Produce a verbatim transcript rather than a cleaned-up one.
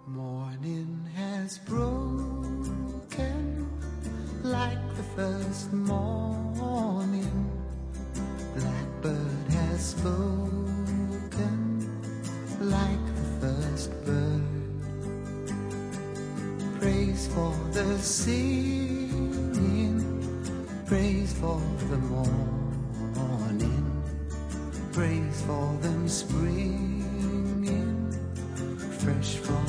Morning has broken like the first morning. Blackbird has spoken like the first bird. Praise for the singing, praise for the morning, praise for them springing fresh from